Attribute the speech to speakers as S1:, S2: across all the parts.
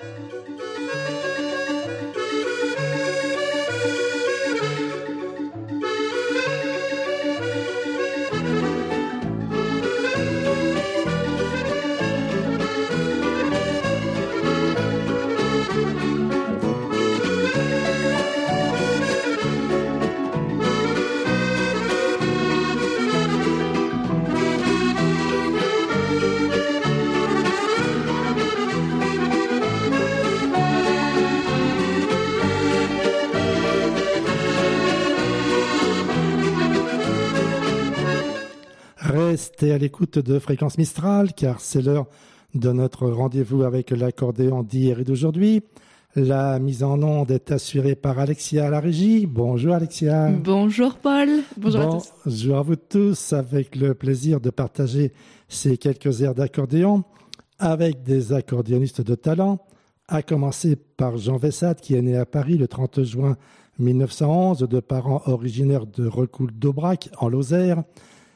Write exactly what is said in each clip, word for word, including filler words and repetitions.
S1: Restez à l'écoute de Fréquence Mistral, car c'est l'heure de notre rendez-vous avec l'accordéon d'hier et d'aujourd'hui. La mise en onde est assurée par Alexia à la régie. Bonjour Alexia.
S2: Bonjour Paul. Bonjour
S1: bon,
S2: à tous.
S1: Bonjour à vous tous, avec le plaisir de partager ces quelques airs d'accordéon avec des accordéonistes de talent, à commencer par Jean Vessade, qui est né à Paris le trente juin mille neuf cent onze, de parents originaires de Recoul-d'Aubrac, en Lozère,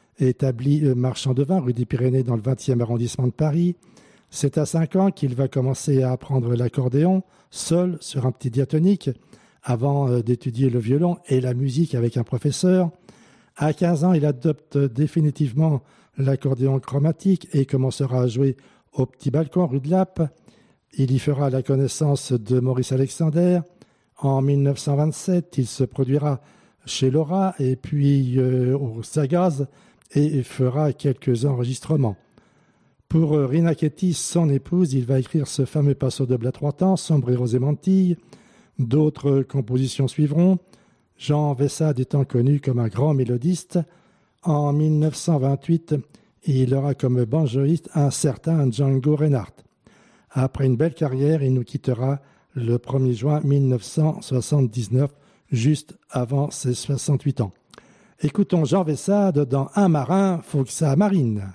S1: établi marchand de vin rue des Pyrénées dans le vingtième arrondissement de Paris. C'est à cinq ans qu'il va commencer à apprendre l'accordéon, seul sur un petit diatonique, avant d'étudier le violon et la musique avec un professeur. À quinze ans, il adopte définitivement l'accordéon chromatique et commencera à jouer au petit balcon rue de Lappe. Il y fera la connaissance de Maurice Alexander. En mille neuf cent vingt-sept, il se produira chez Laura et puis euh, au Sagaz, et fera quelques enregistrements. Pour Rina Ketty, son épouse, il va écrire ce fameux Passo doble à trois temps, Sombrero et mantille. D'autres compositions suivront, Jean Vessade étant connu comme un grand mélodiste. En mille neuf cent vingt-huit, il aura comme banjoïste un certain Django Reinhardt. Après une belle carrière, il nous quittera le premier juin mille neuf cent soixante-dix-neuf, juste avant ses soixante-huit ans. Écoutons Jean Vessade dans Un marin, faut que ça marine.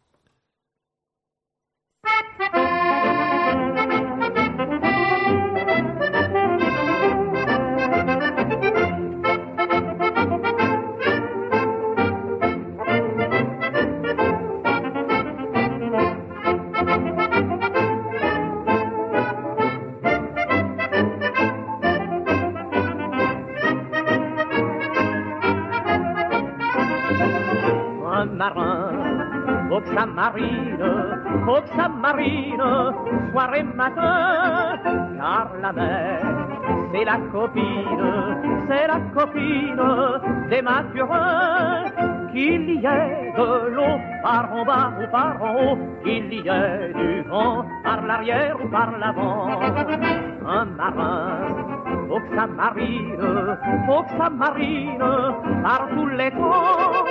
S3: Faut que ça marine, faut que ça marine, soir et matin, car la mer, c'est la copine, c'est la copine des mathurins. Qu'il y ait de l'eau par en bas ou par en haut, qu'il y ait du vent par l'arrière ou par l'avant. Un marin, faut que ça marine, faut que ça marine par tous les temps.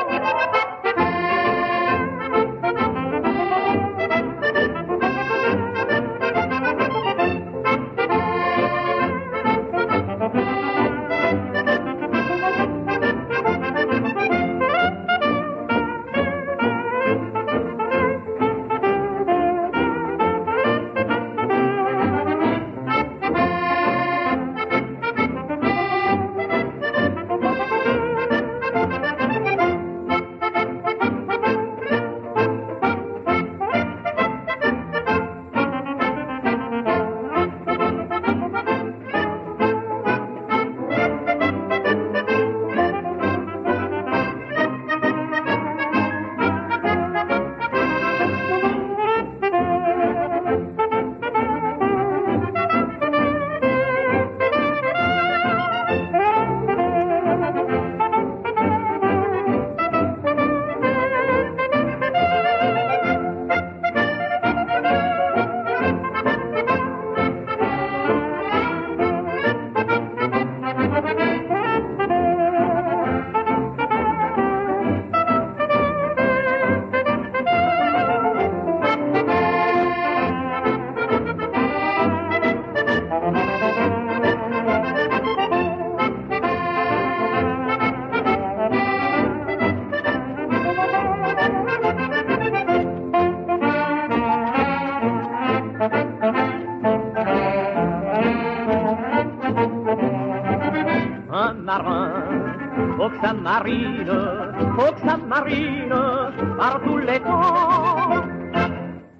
S3: Marine, faut que ça marine par tous les temps.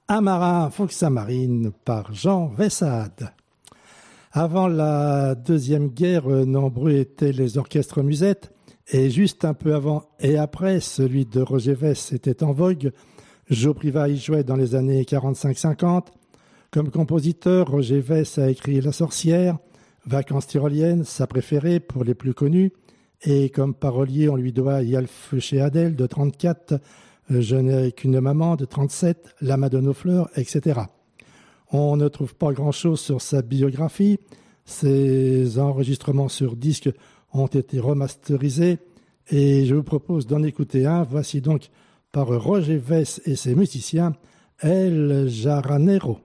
S1: Un marin Foxa Marine par Jean Vessade. Avant la Deuxième Guerre, nombreux étaient les orchestres musettes, et juste un peu avant et après, celui de Roger Vess était en vogue. Joe Priva y jouait dans les années quarante-cinq cinquante. Comme compositeur, Roger Vess a écrit La Sorcière, Vacances tyroliennes, sa préférée pour les plus connus, et comme parolier, on lui doit Yalf chez Adèle de trente-quatre, Je n'ai qu'une maman de trente-sept, La Madone aux fleurs, et cetera. On ne trouve pas grand-chose sur sa biographie. Ses enregistrements sur disque ont été remasterisés et je vous propose d'en écouter un. Voici donc par Roger Vess et ses musiciens, El Jaranero.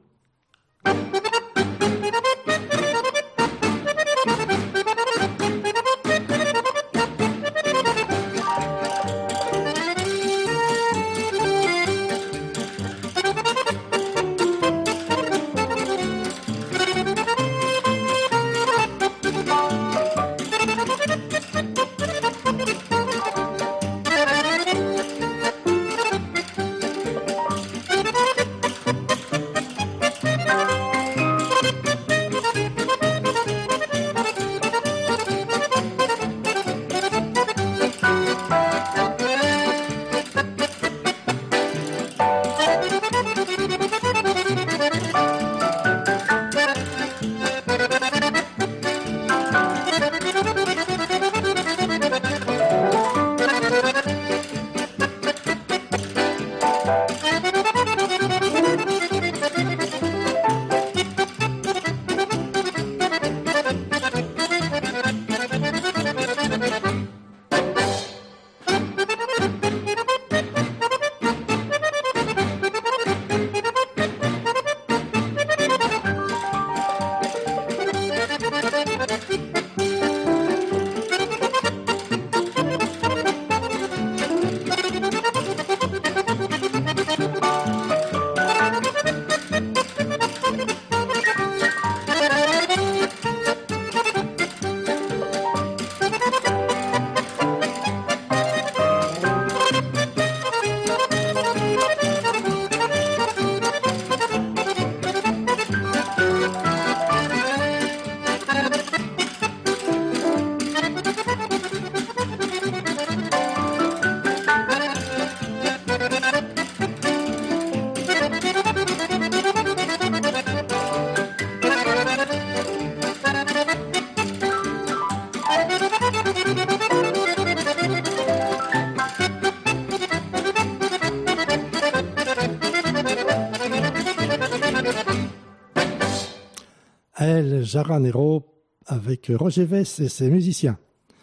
S1: El Jaranero avec Roger Vess et ses musiciens.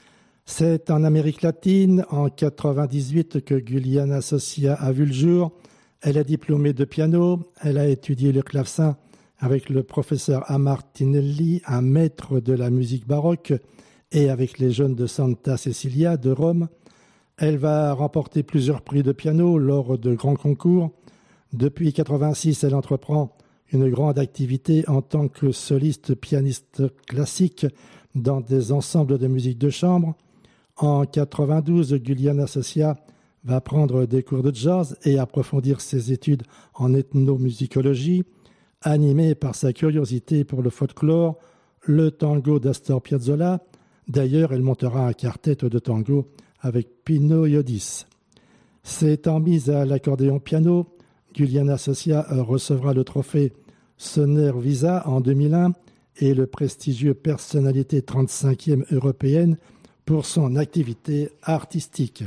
S1: C'est en Amérique latine, en quatre-vingt-dix-huit, que Giuliana Socia a vu le jour. Elle est diplômée de piano, elle a étudié le clavecin avec le professeur Amartinelli, un maître de la musique baroque, et avec les jeunes de Santa Cecilia de Rome. Elle va remporter plusieurs prix de piano lors de grands concours. Depuis quatre-vingt-six, elle entreprend une grande activité en tant que soliste pianiste classique dans des ensembles de musique de chambre. En quatre-vingt-douze, Giuliana Socia va prendre des cours de jazz et approfondir ses études en ethnomusicologie, animée par sa curiosité pour le folklore, le tango d'Astor Piazzolla. D'ailleurs, elle montera un quartet de tango avec Pino Iodis. S'étant mise à l'accordéon piano, Giuliana Socia recevra le trophée Sonner Visa en deux mille un et le prestigieux personnalité trente-cinquième européenne pour son activité artistique.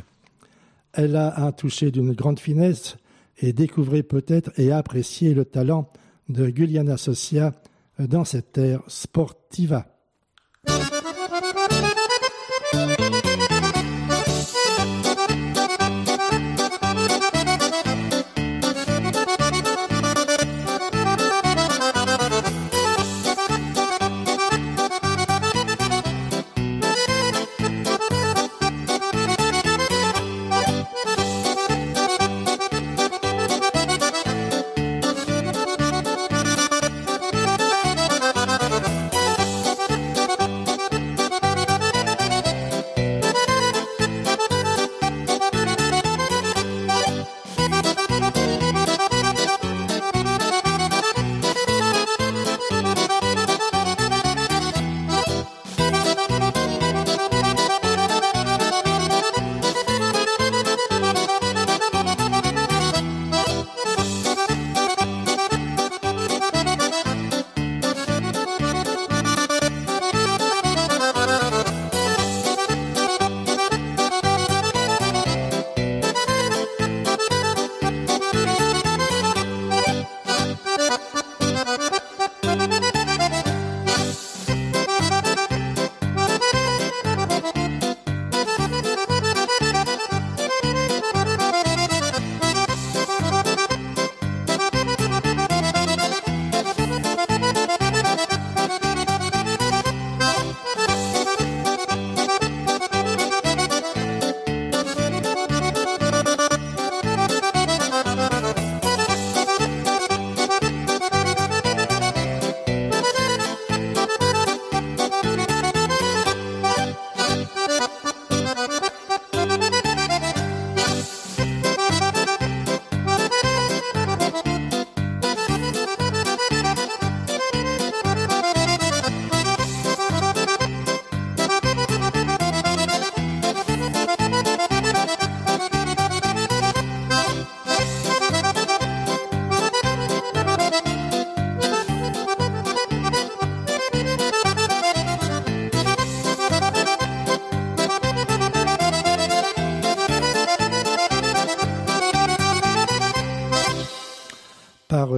S1: Elle a un toucher d'une grande finesse et découvrez peut-être et appréciez le talent de Giuliana Socia dans cette ère sportiva.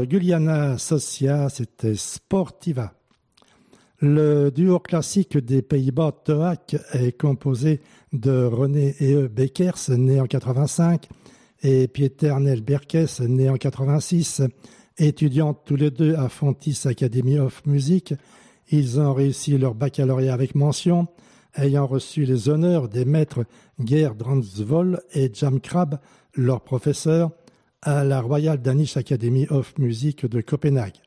S1: Giuliana Socia, c'était Sportiva. Le duo classique des Pays-Bas, Toak, est composé de René et E. Beckers, né en quatre-vingt-cinq, et Pieter Nel Berkes, né en quatre-vingt-six. Étudiants tous les deux à Fontys Academy of Music, ils ont réussi leur baccalauréat avec mention, ayant reçu les honneurs des maîtres Gerd Dransvold et Jan Krab, leurs professeurs, à la Royal Danish Academy of Music de Copenhague.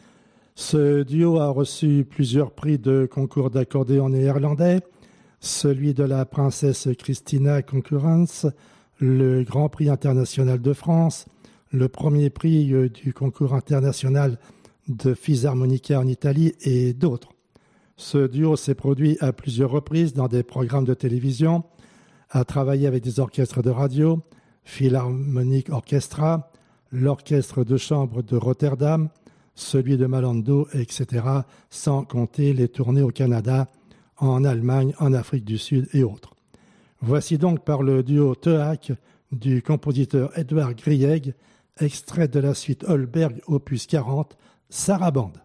S1: Ce duo a reçu plusieurs prix de concours d'accordéon néerlandais, celui de la princesse Christina Concurrence, le Grand Prix international de France, le premier prix du concours international de Fisarmonica en Italie et d'autres. Ce duo s'est produit à plusieurs reprises dans des programmes de télévision, a travaillé avec des orchestres de radio, Philharmonic Orchestra, l'orchestre de chambre de Rotterdam, celui de Malando, et cetera, sans compter les tournées au Canada, en Allemagne, en Afrique du Sud et autres. Voici donc par le duo Toak du compositeur Edvard Grieg, extrait de la suite Holberg, opus quarante, Sarabande.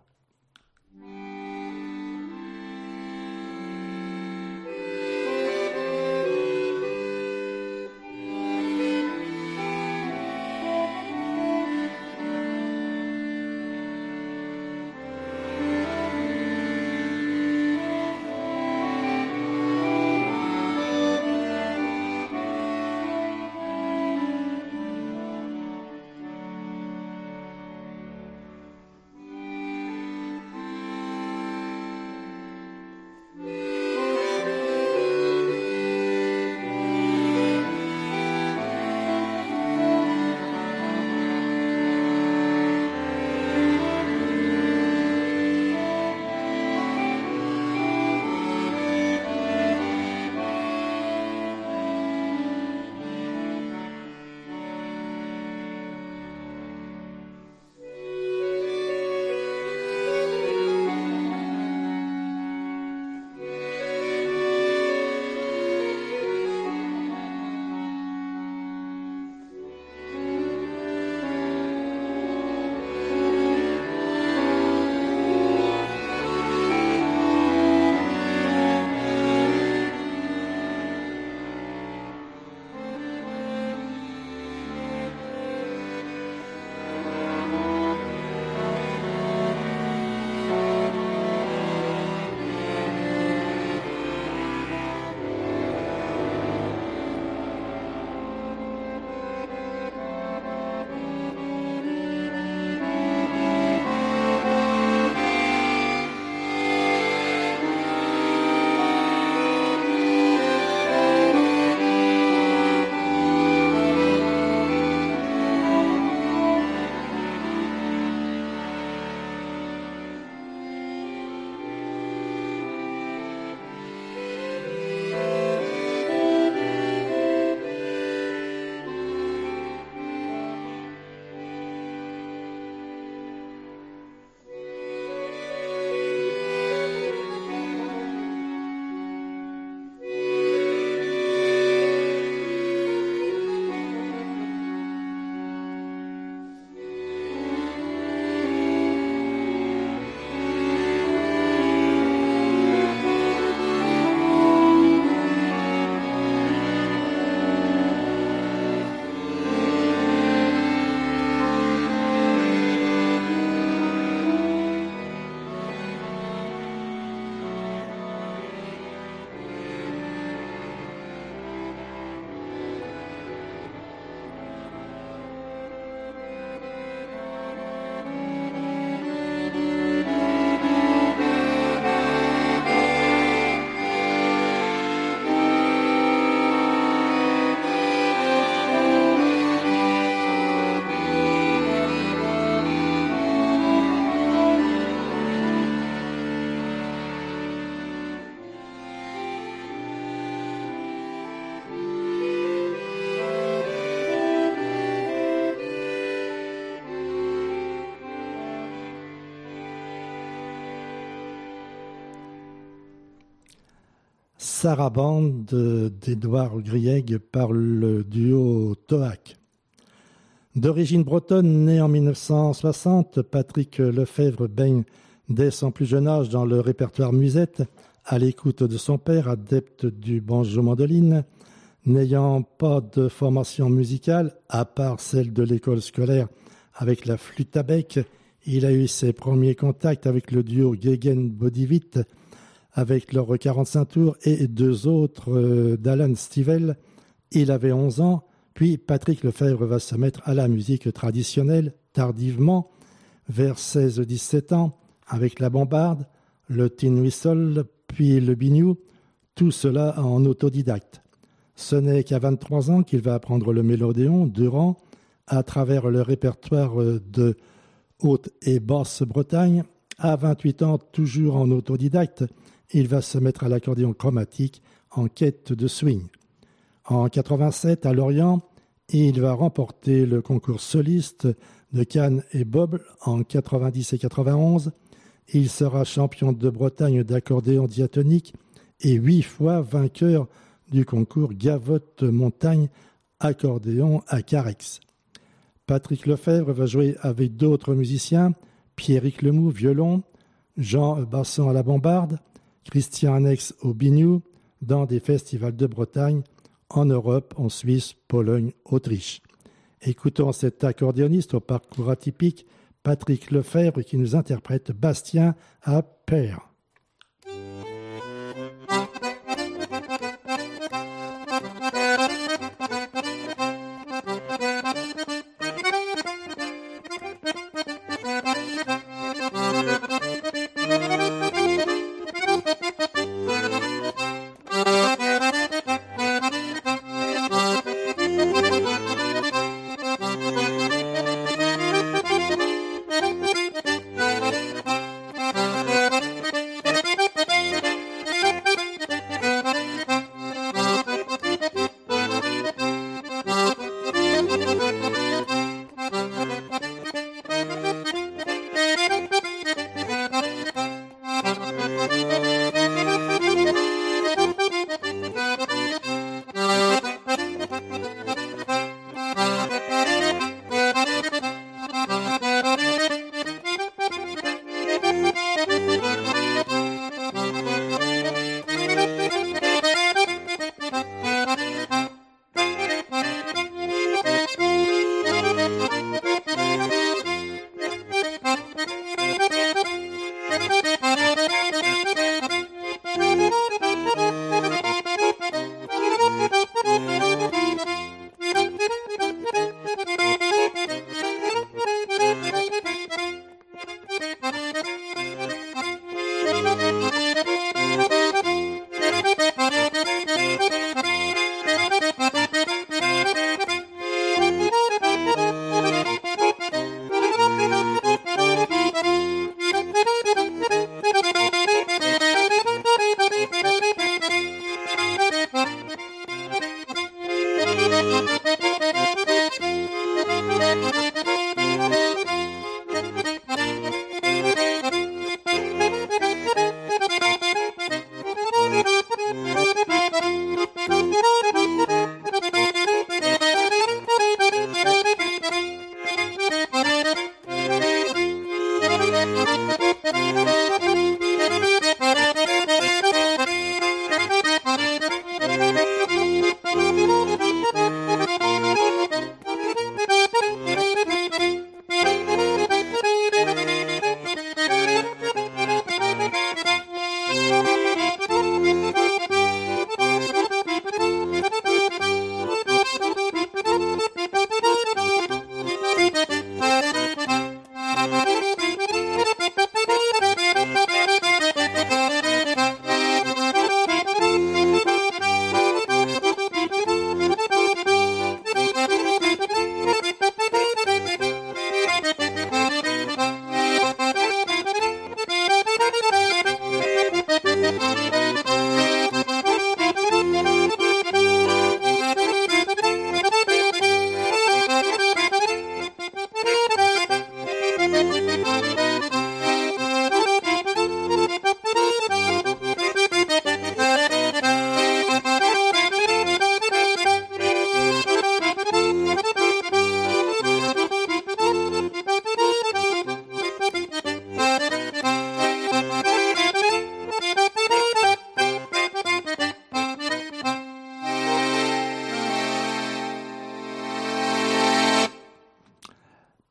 S1: Sarabande d'Edouard Grieg par le duo Toak. D'origine bretonne, né en mille neuf cent soixante, Patrick Lefebvre baigne dès son plus jeune âge dans le répertoire musette, à l'écoute de son père, adepte du banjo-mandoline. N'ayant pas de formation musicale, à part celle de l'école scolaire avec la flûte à bec, il a eu ses premiers contacts avec le duo Guéguen-Bodivit, avec leurs quarante-cinq tours, et deux autres euh, d'Alan Stivell. Il avait onze ans, puis Patrick Lefebvre va se mettre à la musique traditionnelle tardivement, vers seize dix-sept ans, avec la bombarde, le tin whistle, puis le biniou, tout cela en autodidacte. Ce n'est qu'à vingt-trois ans qu'il va apprendre le mélodéon durant, à travers le répertoire de Haute et Basse-Bretagne. À vingt-huit ans, toujours en autodidacte, il va se mettre à l'accordéon chromatique en quête de swing. En quatre-vingt-sept, à Lorient, il va remporter le concours soliste de Cannes et Boble en quatre-vingt-dix et quatre-vingt-onze. Il sera champion de Bretagne d'accordéon diatonique et huit fois vainqueur du concours Gavotte Montagne accordéon à Carrex. Patrick Lefebvre va jouer avec d'autres musiciens, Pierrick Lemoux, violon, Jean Basson à la bombarde, Christian Annex au biniou, dans des festivals de Bretagne, en Europe, en Suisse, Pologne, Autriche. Écoutons cet accordéoniste au parcours atypique, Patrick Lefebvre, qui nous interprète Bastien à Père.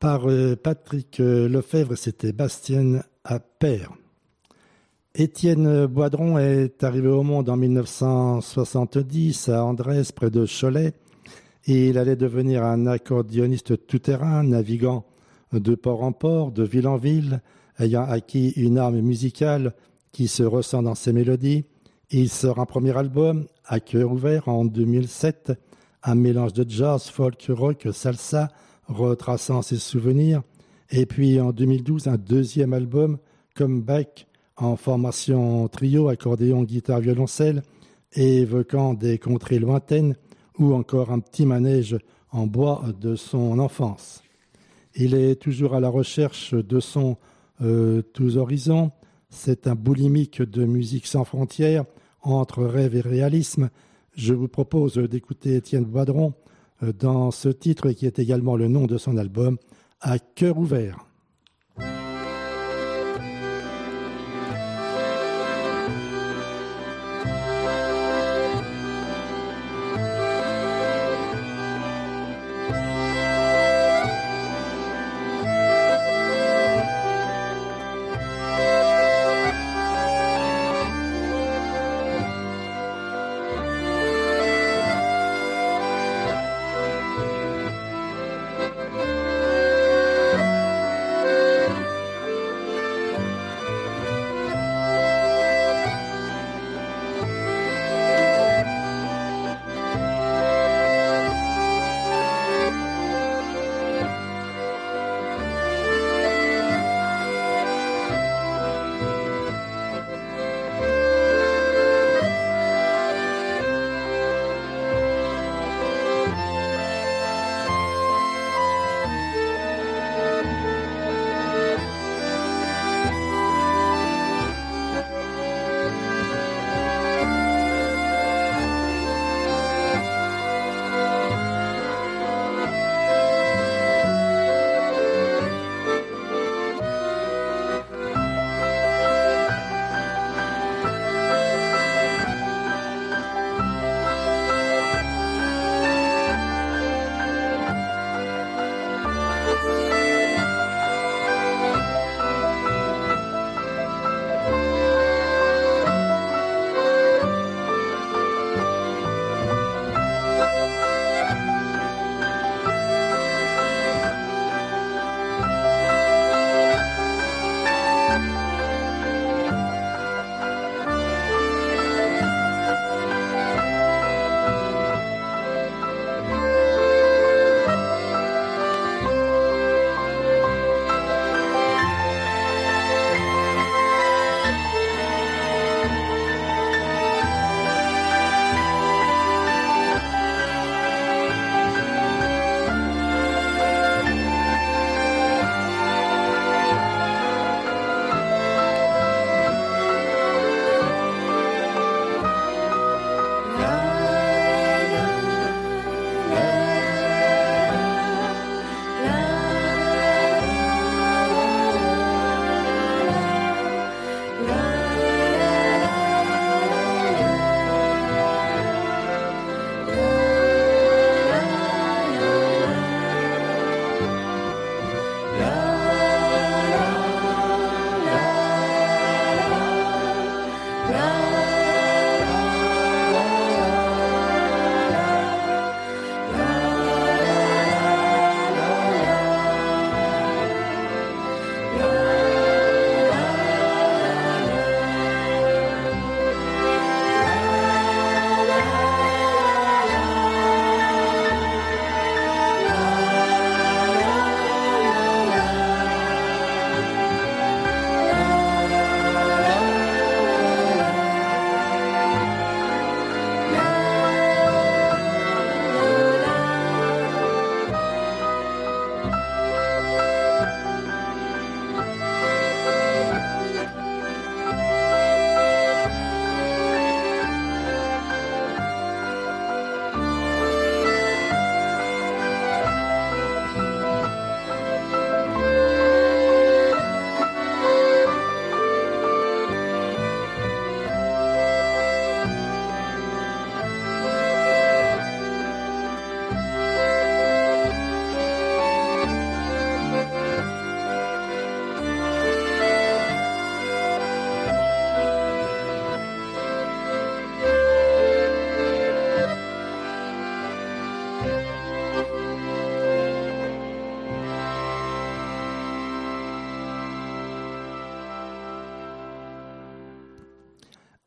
S1: par euh, Patrick euh, Lefebvre, c'était Bastien Appert. Étienne Boidron est arrivé au monde en mille neuf cent soixante-dix à Andrès, près de Cholet, et il allait devenir un accordéoniste tout-terrain, naviguant de port en port, de ville en ville, ayant acquis une arme musicale qui se ressent dans ses mélodies. Il sort un premier album, À cœur ouvert, en deux mille sept, un mélange de jazz, folk, rock, salsa, retraçant ses souvenirs. Et puis en deux mille douze, un deuxième album, Comeback, en formation trio, accordéon, guitare, violoncelle, et évoquant des contrées lointaines ou encore un petit manège en bois de son enfance. Il est toujours à la recherche de sons euh, tous horizons. C'est un boulimique de musique sans frontières, entre rêve et réalisme. Je vous propose d'écouter Étienne Boidron euh, dans ce titre qui est également le nom de son album, À cœur ouvert.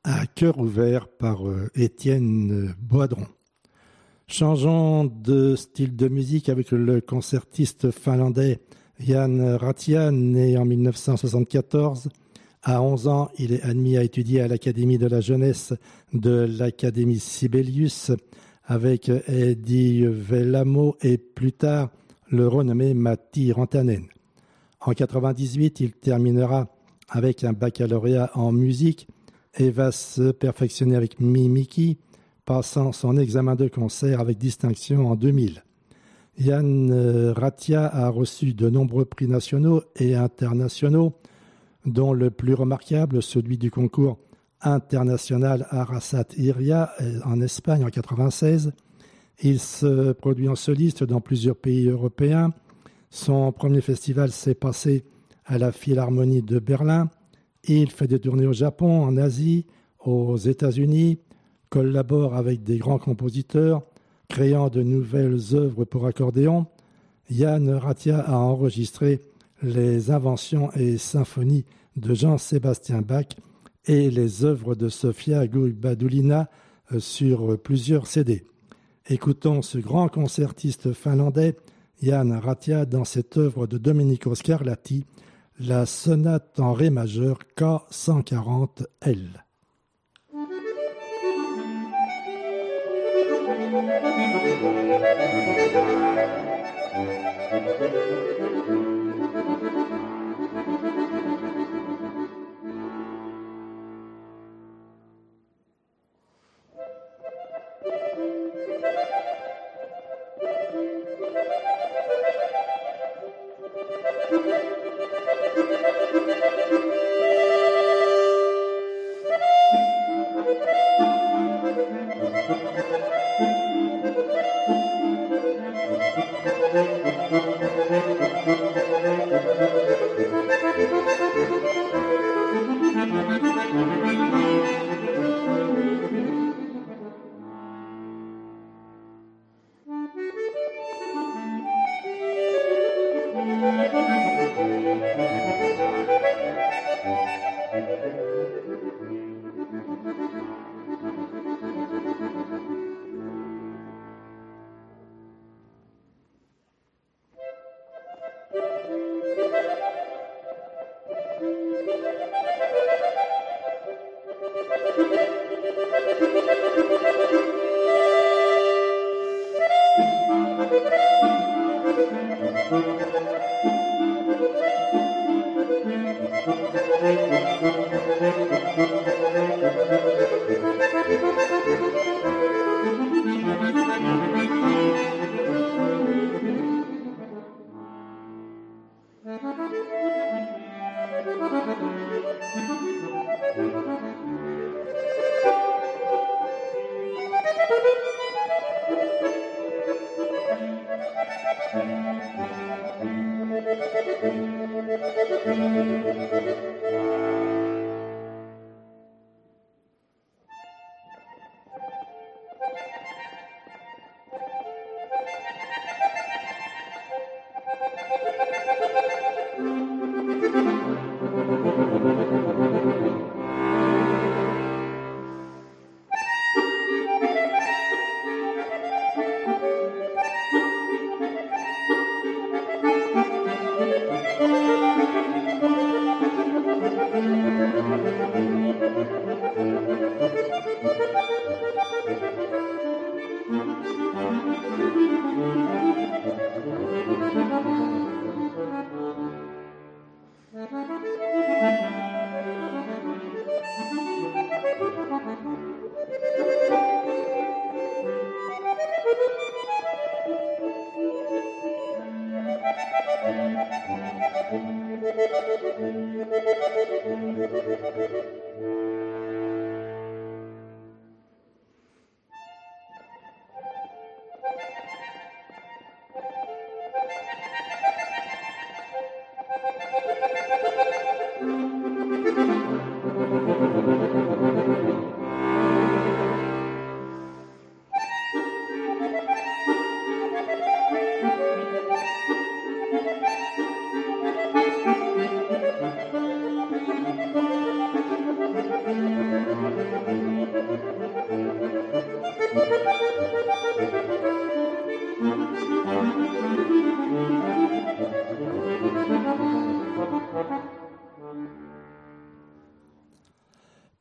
S1: à cœur ouvert par euh, Étienne Boidron. Changeons de style de musique avec le concertiste finlandais Jan Ratia, né en mille neuf cent soixante-quatorze. À onze ans, il est admis à étudier à l'Académie de la jeunesse de l'Académie Sibelius avec Eddie Vellamo et plus tard le renommé Matti Rantanen. En quatre-vingt-dix-huit, il terminera avec un baccalauréat en musique et va se perfectionner avec Mimiki, passant son examen de concert avec distinction en deux mille. Jan Ratia a reçu de nombreux prix nationaux et internationaux, dont le plus remarquable, celui du concours international Arasat Iria en Espagne en quatre-vingt-seize. Il se produit en soliste dans plusieurs pays européens. Son premier festival s'est passé à la Philharmonie de Berlin. Il fait des tournées au Japon, en Asie, aux États-Unis, collabore avec des grands compositeurs, créant de nouvelles œuvres pour accordéon. Jan Ratia a enregistré les inventions et symphonies de Jean-Sébastien Bach et les œuvres de Sofia Gubaidulina sur plusieurs C D. Écoutons ce grand concertiste finlandais, Jan Ratia, dans cette œuvre de Domenico Scarlatti, la sonate en ré majeur K cent quarante L.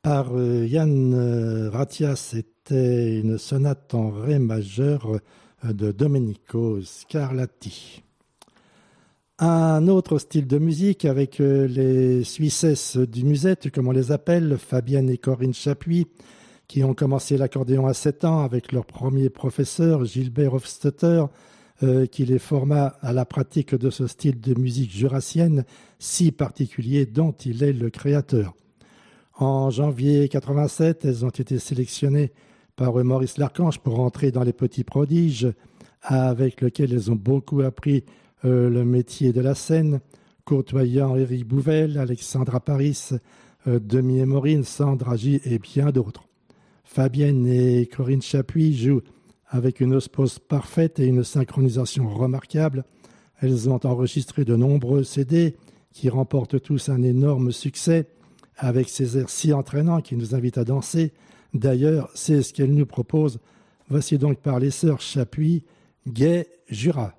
S1: par euh, Yann euh, Ratia. C'était une sonate en ré majeur euh, de Domenico Scarlatti. Un autre style de musique avec euh, les Suissesses du Musette, comme on les appelle, Fabienne et Corinne Chapuis, qui ont commencé l'accordéon à sept ans avec leur premier professeur, Gilbert Hofstetter, euh, qui les forma à la pratique de ce style de musique jurassienne si particulier dont il est le créateur. En janvier quatre-vingt-sept, elles ont été sélectionnées par Maurice Larchange pour entrer dans les Petits Prodiges, avec lequel elles ont beaucoup appris euh, le métier de la scène, côtoyant Éric Bouvel, Alexandra Paris, euh, Demi et Maureen, Sandra J et bien d'autres. Fabienne et Corinne Chapuis jouent avec une osmose parfaite et une synchronisation remarquable. Elles ont enregistré de nombreux C D qui remportent tous un énorme succès avec ces airs si entraînants qui nous invitent à danser. D'ailleurs, c'est ce qu'elles nous proposent. Voici donc par les sœurs Chapuis, Gai Jura.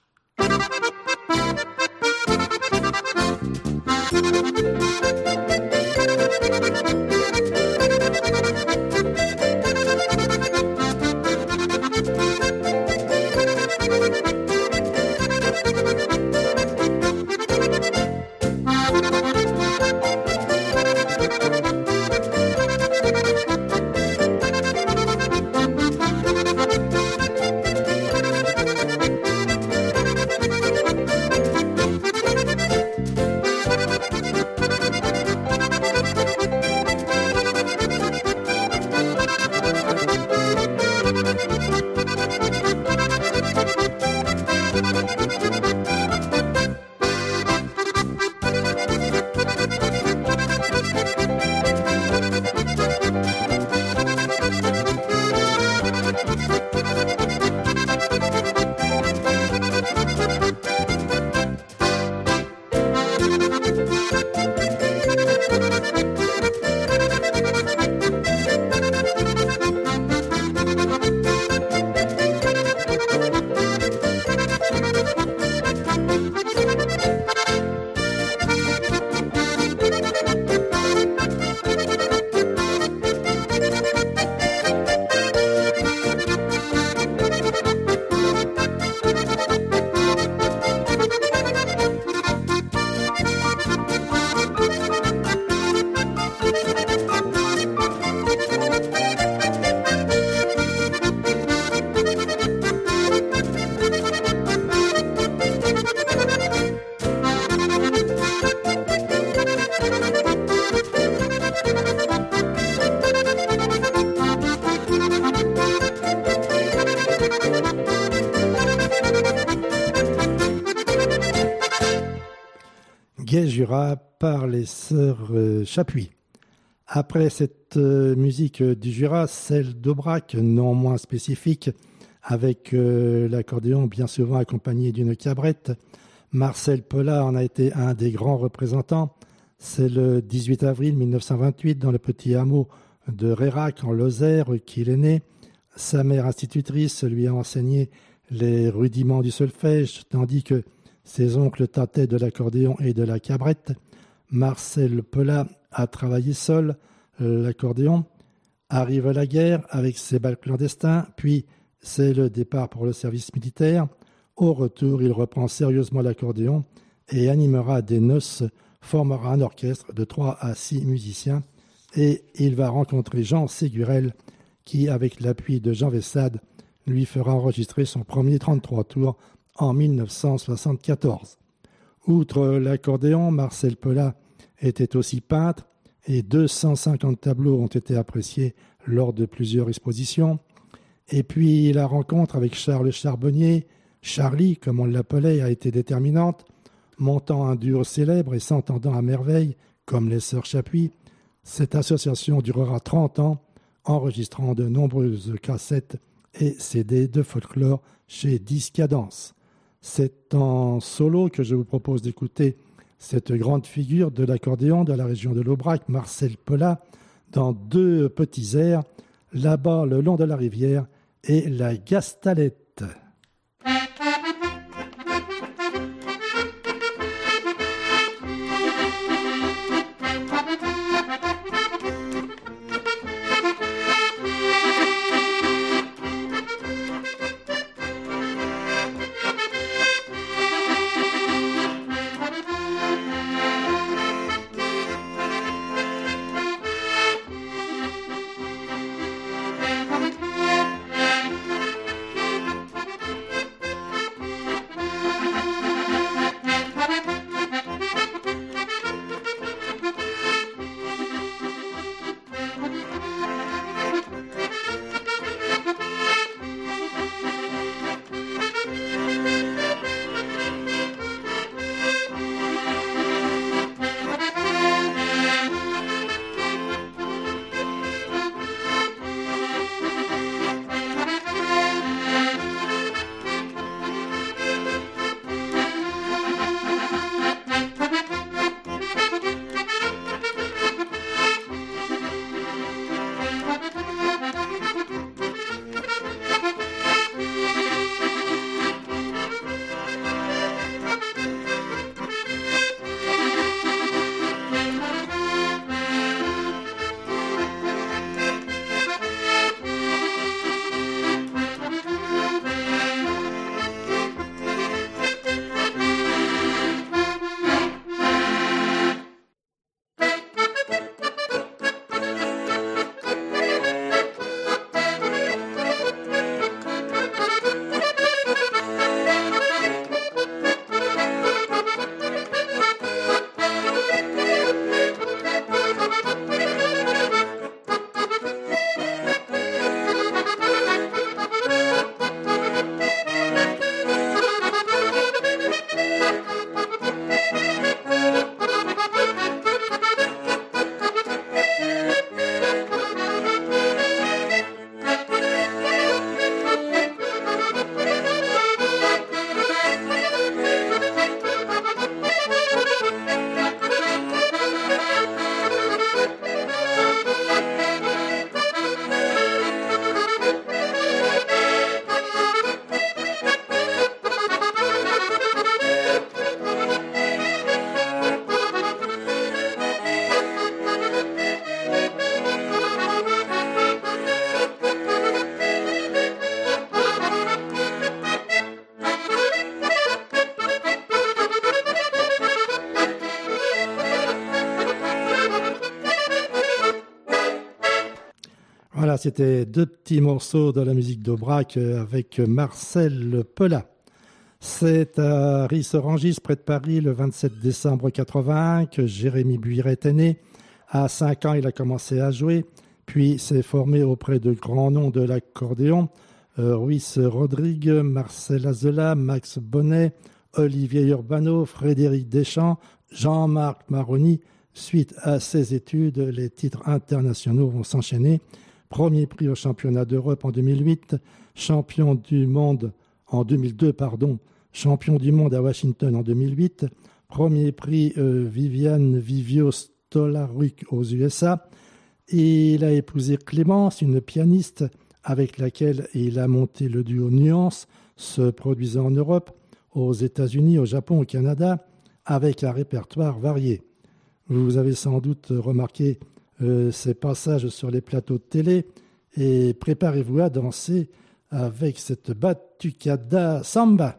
S1: Gai Jura par les sœurs euh, Chapuis. Après cette euh, musique du Jura, celle d'Aubrac, non moins spécifique, avec euh, l'accordéon bien souvent accompagné d'une cabrette. Marcel Paula en a été un des grands représentants. C'est le dix-huit avril mille neuf cent vingt-huit, dans le petit hameau de Rérac, en Lozère, qu'il est né. Sa mère institutrice lui a enseigné les rudiments du solfège, tandis que ses oncles tâtaient de l'accordéon et de la cabrette. Marcel Paula a travaillé seul l'accordéon. Arrive la guerre avec ses bals clandestins, puis c'est le départ pour le service militaire. Au retour, il reprend sérieusement l'accordéon et animera des noces, formera un orchestre de trois à six musiciens et il va rencontrer Jean Ségurel qui, avec l'appui de Jean Vessade, lui fera enregistrer son premier trente-trois tours en mille neuf cent soixante-quatorze. Outre l'accordéon, Marcel Paula était aussi peintre et deux cent cinquante tableaux ont été appréciés lors de plusieurs expositions. Et puis la rencontre avec Charles Charbonnier, Charlie comme on l'appelait, a été déterminante. Montant un duo célèbre et s'entendant à merveille, comme les sœurs Chapuis, cette association durera trente ans, enregistrant de nombreuses cassettes et C D de folklore chez Discadence. C'est en solo que je vous propose d'écouter cette grande figure de l'accordéon de la région de l'Aubrac, Marcel Paula, dans deux petits airs, Là-bas le long de la rivière et La Gastalette. Voilà, c'était deux petits morceaux de la musique d'Aubrac avec Marcel Pellat. C'est à Ris-Orangis, près de Paris, le vingt-sept décembre quatre-vingt-un, que Jérémy Buiret est né. À cinq ans, il a commencé à jouer, puis s'est formé auprès de grands noms de l'accordéon. Euh, Ruiz Rodrigue, Marcel Azela, Max Bonnet, Olivier Urbano, Frédéric Deschamps, Jean-Marc Maroni. Suite à ses études, les titres internationaux vont s'enchaîner. Premier prix au championnat d'Europe en deux mille huit, champion du monde en deux mille deux, pardon, champion du monde à Washington en deux mille huit, premier prix euh, Viviane Vivio Stolaruc aux U S A. Et il a épousé Clémence, une pianiste avec laquelle il a monté le duo Nuance, se produisant en Europe, aux États-Unis, au Japon, au Canada, avec un répertoire varié. Vous avez sans doute remarqué euh, ces passages sur les plateaux de télé et préparez-vous à danser avec cette batucada samba.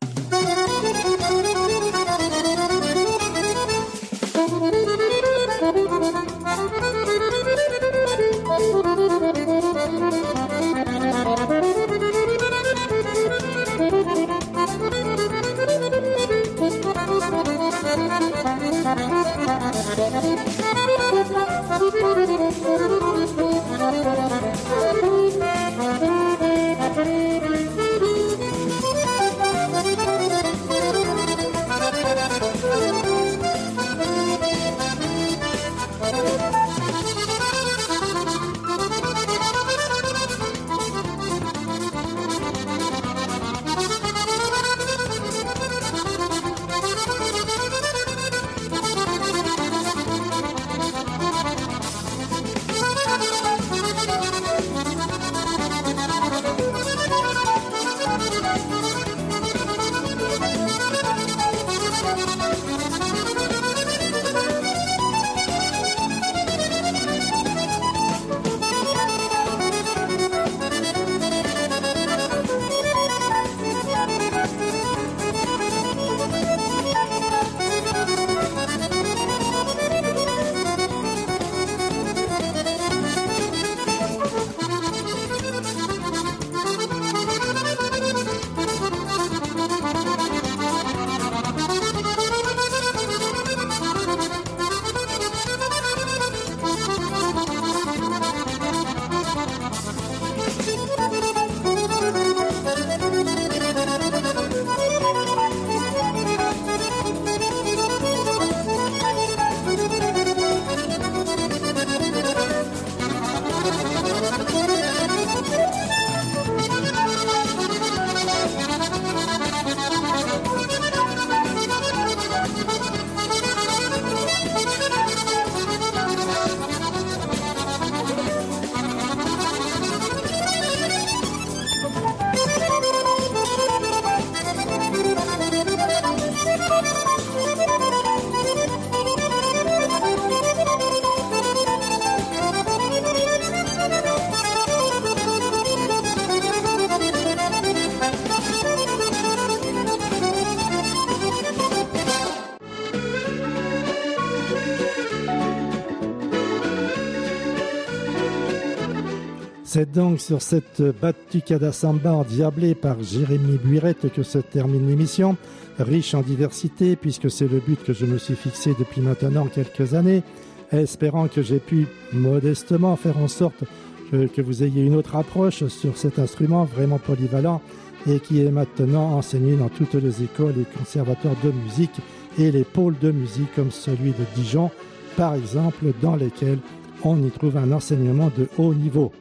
S1: C'est donc sur cette batucada samba endiablée par Jérémy Buiret que se termine l'émission, riche en diversité puisque c'est le but que je me suis fixé depuis maintenant quelques années, espérant que j'ai pu modestement faire en sorte que, que vous ayez une autre approche sur cet instrument vraiment polyvalent et qui est maintenant enseigné dans toutes les écoles et conservatoires de musique et les pôles de musique comme celui de Dijon, par exemple, dans lesquels on y trouve un enseignement de haut niveau.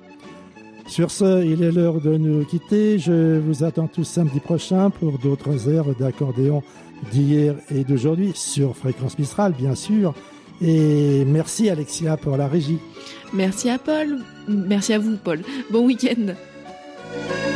S1: Sur ce, il est l'heure de nous quitter. Je vous attends tous samedi prochain pour d'autres airs d'accordéon d'hier et d'aujourd'hui sur Fréquence Mistral, bien sûr. Et merci Alexia pour la régie.
S2: Merci à Paul. Merci à vous, Paul. Bon week-end.